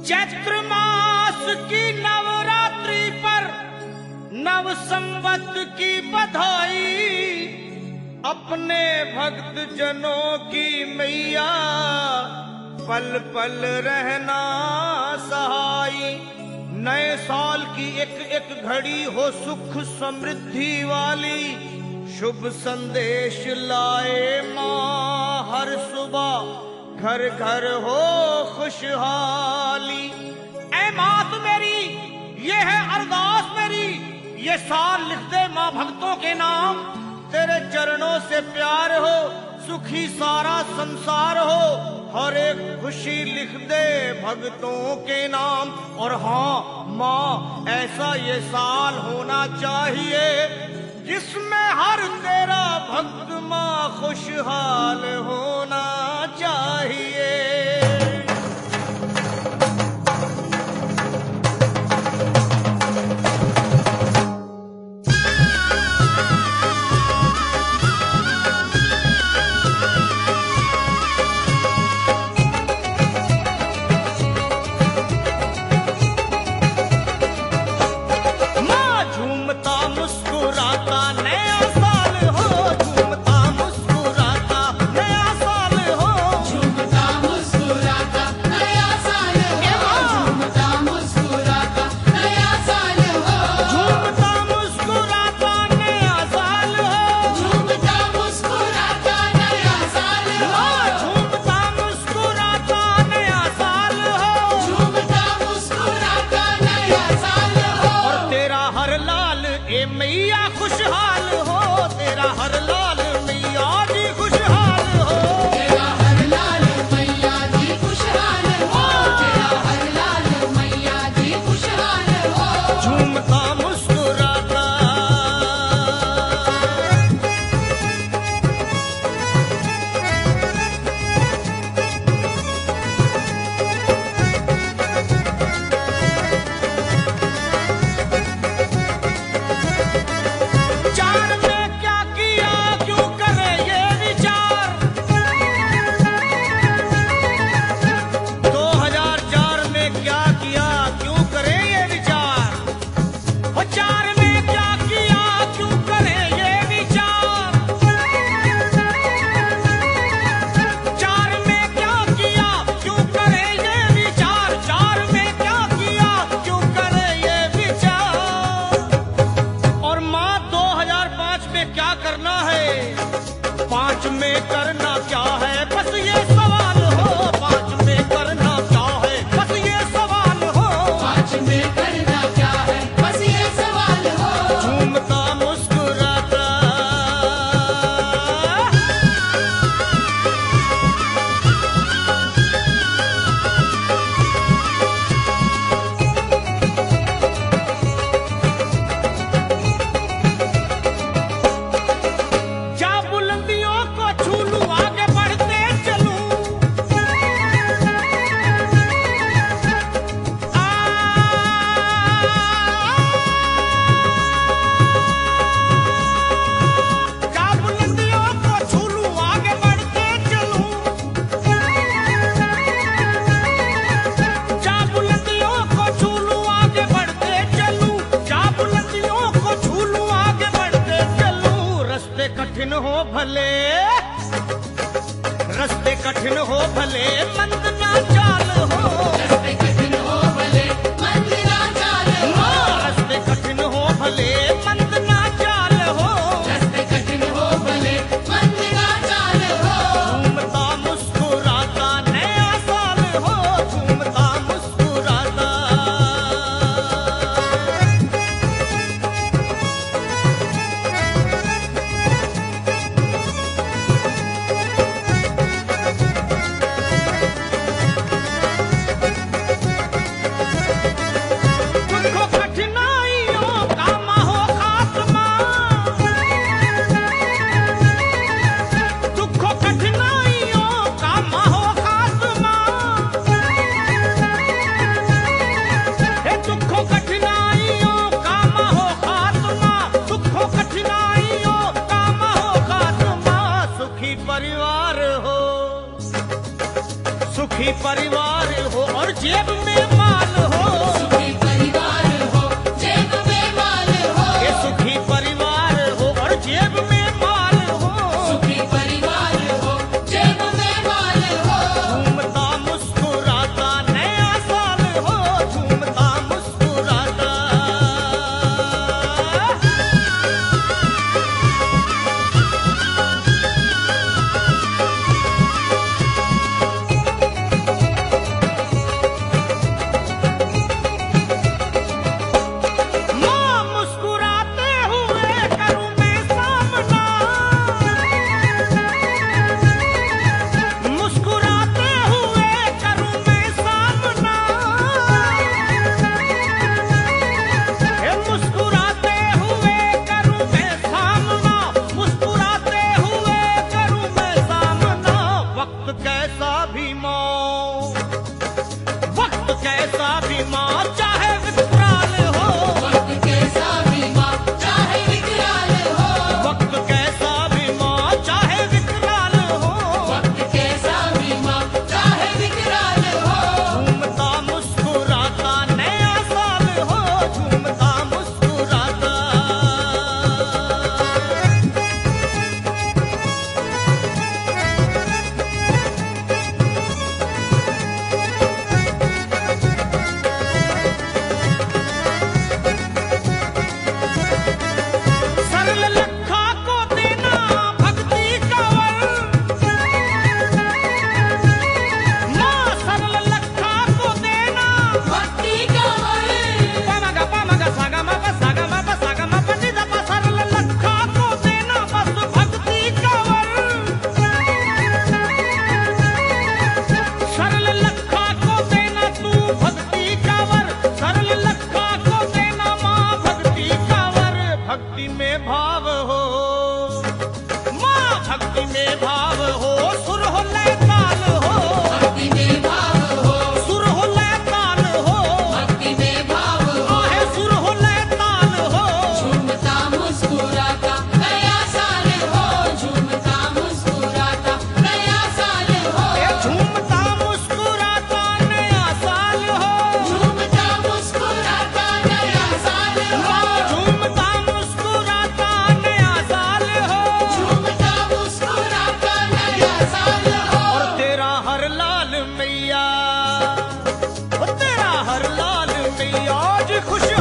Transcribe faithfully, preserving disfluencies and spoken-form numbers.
चैत्र मास की नवरात्रि पर नव संवत की बधाई, अपने भक्त जनों की मैया पल पल रहना सहाई। नए साल की एक एक घड़ी हो सुख समृद्धि वाली, शुभ संदेश लाए माँ हर सुबह घर घर हो खुशहाली। ऐ मात मेरी ये है अरदास मेरी, ये साल लिख दे माँ भक्तों के नाम। तेरे चरणों से प्यार हो, सुखी सारा संसार हो, हर एक खुशी लिख दे भक्तों के नाम। और हाँ माँ, ऐसा ये साल होना चाहिए जिसमें हर तेरा भक्त माँ खुशहाल होना चाहिए। मैया खुशहाल हो, तेरा हर लाल मैया जी खुशहाल हो, तेरा हर लाल मैया जी खुशहाल हो, तेरा हर लाल मैया जी खुशहाल हो। झूमता मुस्कुराता पाँच में करना क्या है बस ये सवाल हो, पाँच में करना क्या है बस ये सवाल हो, पाँच में करना क्या है बस ये सवाल हो। झूमता मुस्कुराता कठिन हो भले, रस्ते कठिन हो भले मंद ना चाल हो, रस्ते कठिन हो भले मंद ना चाल हो, रस्ते कठिन हो भले मंद ना चाल हो, रस्ते कठिन हो भले मंद ना चाल हो। झूमता मुस्कुराता नया साल हो, झूमता मुस्कुराता सुखी परिवार हो और जेब में माल हो, सुखी परिवार हो जेब में माल हो, ये सुखी परिवार हो और जेब में माल हो, सुखी परिवार हो जेब में माल हो, झूमता मुस्कुराता नया साल हो, झूमता मुस्कुराता। माँ मुस्कुराते हुए करूँ मैं सामना, मुस्कुराते हुए करूँ मैं सामना, हे मुस्कुराते हुए करूँ मैं सामना, मुस्कुराते हुए करूँ मैं सामना। वक्त कैसा भी माँ, वक्त कैसा भी माँ चाहे विकराल हो, वक्त कैसा भी माँ चाहे विकराल हो, वक्त कैसा भी माँ चाहे विकराल हो, वक्त कैसा भी माँ चाहे विकराल हो, झूमता मुस्कुराता नया साल हो, झूमता मुस्कुराता। सरल लखा को देना भक्ति का वर, माँ सरल लखा को देना भक्ति का वर, पमग पमग सगम प सगम प सगम प निध प सरल लखा को देना बस भक्ति का वर, सरल लखा को देना तू भक्ति का वर, सरल लखा को देना माँ भक्ति का वर। भक्ति में भाव हो माँ, भक्ति में भाव हो, सुर हो लय ताल हो, भक्ति में भाव हो, सुर हो लय ताल हो, भक्ति में भाव हो, आहे सुर हो लय ताल हो, झूमता मुस्कुराता नया साल हो, झूमता मुस्कुराता नया साल हो, ए झूमता मुस्कुराता नया साल हो, झूमता मुस्कुराता नया साल हो, माँ झूमता मुस्कुराता नया साल हो, झूमता मुस्कुराता नया साल हो, और तेरा हर लाल मैया, ओ तेरा हर लाल मैया आज खुश